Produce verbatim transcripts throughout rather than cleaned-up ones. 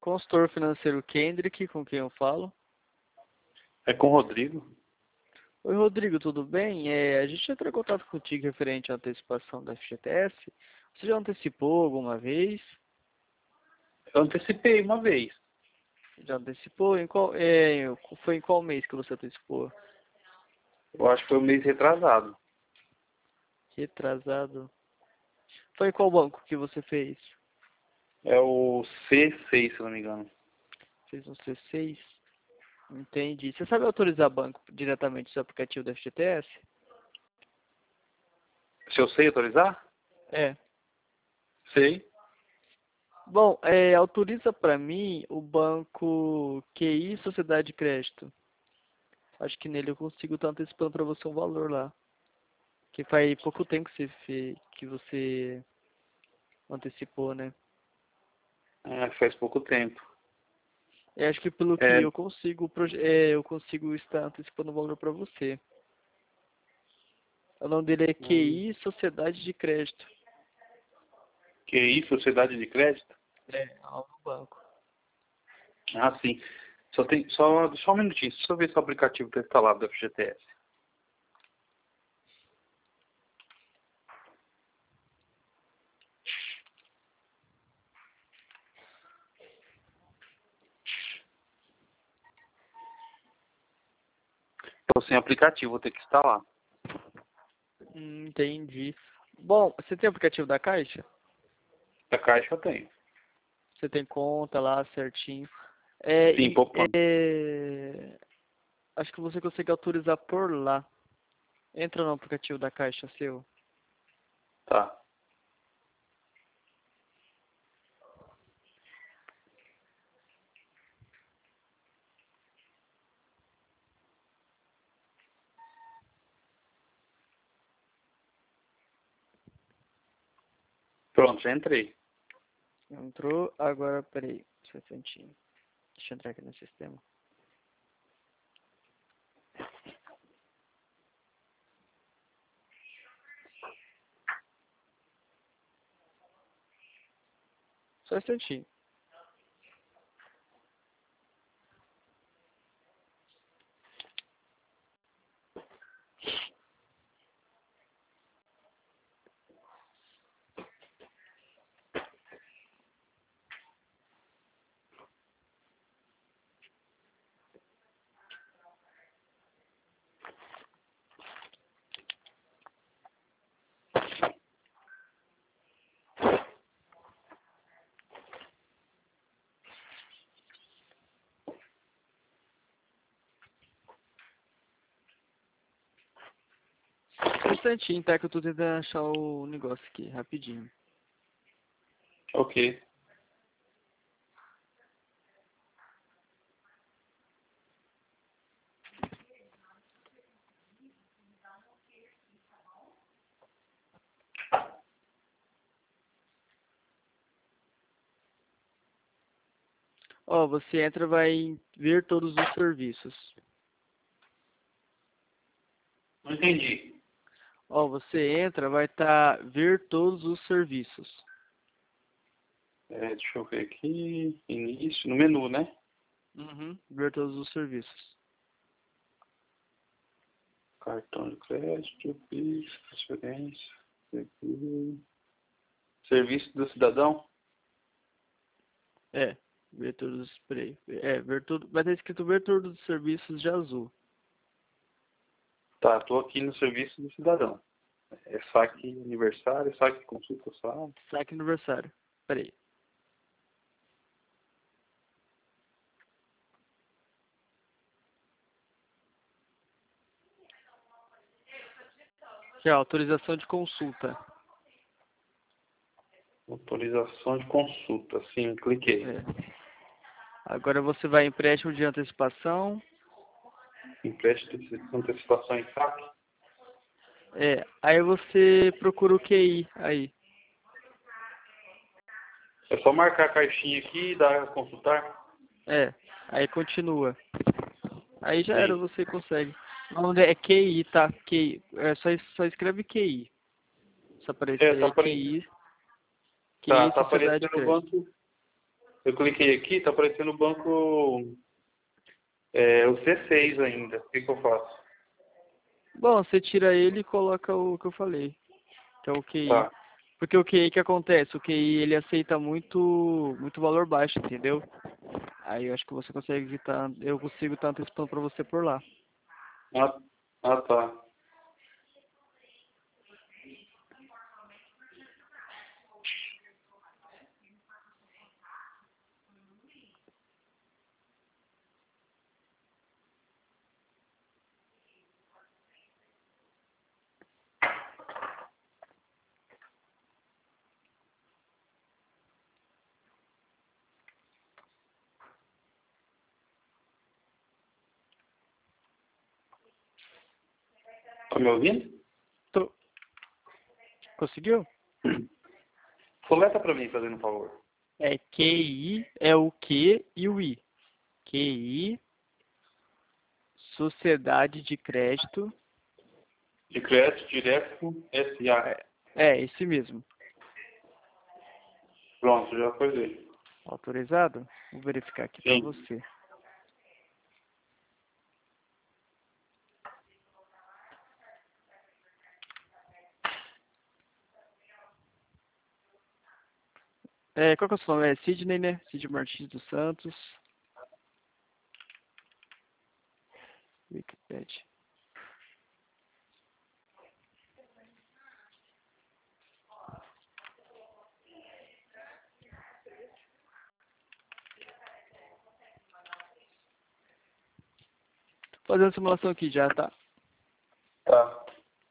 Consultor financeiro Kendrick, com quem eu falo. É com o Rodrigo. Oi, Rodrigo, tudo bem? É, a gente entrou em contato contigo referente à antecipação da F G T S. Você já antecipou alguma vez? Eu antecipei uma vez. Já antecipou? Em qual, é, foi em qual mês que você antecipou? Eu acho que foi um mês retrasado. Retrasado. Foi em qual banco que você fez? É o C seis, se eu não me engano. Fez um C seis? Entendi. Você sabe autorizar banco diretamente do seu aplicativo da F G T S? Se eu sei autorizar? É. Sei. Bom, é, autoriza para mim o banco Q I Sociedade de Crédito. Acho que nele eu consigo estar antecipando para você um valor lá. Que faz pouco tempo que você, fez, que você antecipou, né? É, faz pouco tempo. Eu acho que pelo que É, eu consigo, proje- é, eu consigo estar antecipando o valor para você. O nome dele é Q hum, I Sociedade de Crédito. que isso, sociedade de crédito? É, ao banco. Ah, sim. Só tem, só, só um minutinho, só ver se o aplicativo está instalado do F G T S. Estou sem aplicativo, vou ter que instalar. Hum, entendi. Bom, você tem aplicativo da Caixa? A caixa eu tenho. Você tem conta lá certinho. É, Sim, e, poupança. é, acho que você consegue autorizar por lá. Entra no aplicativo da Caixa seu. Tá. Pronto, já entrei. Entrou, agora, peraí, só um instantinho. Deixa eu entrar aqui no sistema. Só um instantinho. Só um instantinho, tá? Que eu tô tentando achar o negócio aqui, rapidinho. Ok. Ó, você entra, vai ver todos os serviços. Não entendi. Ó, você entra, vai estar ver todos os serviços. É, deixa eu ver aqui. Início, no menu, né? Uhum, ver todos os serviços. Cartão de crédito, Pix, transferência, seguro. Serviço do cidadão? É, ver todos os... Peraí, é, ver tudo... Vai estar escrito ver todos os serviços de azul. Tá, tô aqui no serviço do cidadão. É saque aniversário, saque consulta saque. Saque aniversário. Peraí. Aqui, ó, autorização de consulta. Autorização de consulta. Sim, cliquei. É. Agora você vai em empréstimo de antecipação. Empréstimo de antecipação em saque. É, aí você procura o Q I aí. É só marcar a caixinha aqui e dar a consultar. É, aí continua. Aí já era, Sim. você consegue. O nome é Q I, tá? Q I. É, só, só escreve Q I. Só É, aparecer tá aí aparecendo. Q I. Tá, Q I tá Sociedade de aparecendo o Crédito. banco. eu cliquei aqui, tá aparecendo o banco, é, o C seis ainda. O que que eu faço? Bom, você tira ele e coloca o que eu falei, que é o Q I. Tá. Porque o Q I que acontece? O Q I ele aceita muito, muito valor baixo, entendeu? Aí eu acho que você consegue estar, eu consigo estar antecipando para você por lá. Ah, ah, tá. Tá me ouvindo? Tô. Conseguiu? Soleta pra mim, fazendo um favor. É Q I, é o Q e o I. Q I, Sociedade de Crédito. De crédito direto S A. É, é esse mesmo. Pronto, já foi ver. Autorizado? Vou verificar aqui para Sim. você. É, qual que é o seu nome? É Sidney, né? Sidney Martins dos Santos. Wikipedia. Tô fazendo simulação aqui já, tá? Tá.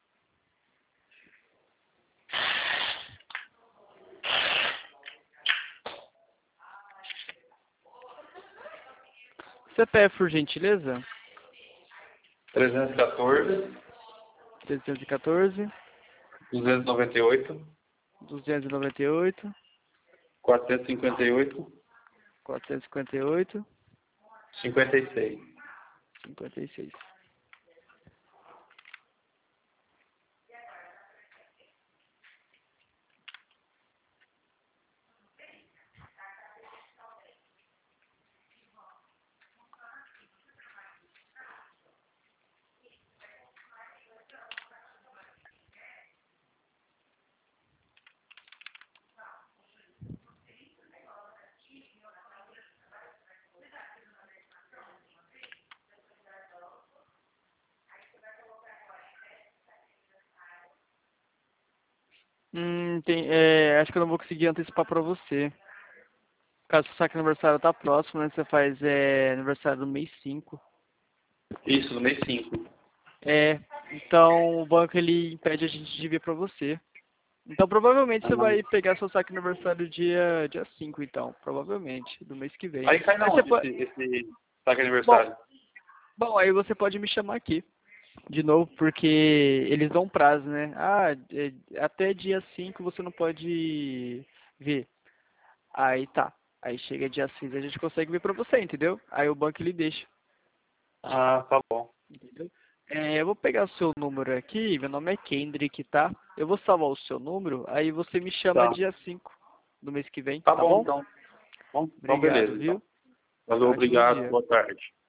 C P F, por gentileza? trezentos e quatorze, trezentos e quatorze, duzentos e noventa e oito, duzentos e noventa e oito, quatrocentos e cinquenta e oito, quatrocentos e cinquenta e oito, cinquenta e seis. cinquenta e seis. Hum, tem, é, acho que eu não vou conseguir antecipar pra você. Caso o saque aniversário tá próximo, né? Você faz é, aniversário do mês cinco. Isso, no mês cinco. É, então o banco ele impede a gente de ver pra você. Então provavelmente Ah, você vai pegar seu saque aniversário dia, dia cinco, então. Provavelmente, do mês que vem. aí cai na Mas você onde pode... esse, esse saque Bom, aniversário? bom, aí você pode me chamar aqui. De novo, porque eles dão prazo, né? Ah, é, até dia cinco você não pode ver. Aí tá. Aí chega dia seis a gente consegue ver pra você, entendeu? Aí o banco ele deixa, Ah, tá bom. entendeu? É, eu vou pegar o seu número aqui, meu nome é Kendrick, tá? Eu vou salvar o seu número, aí você me chama Tá. dia cinco do mês que vem, Tá tá bom, bom? então. Bom, então Obrigado, beleza, então. viu? Valeu, Ótimo obrigado. dia. Boa tarde.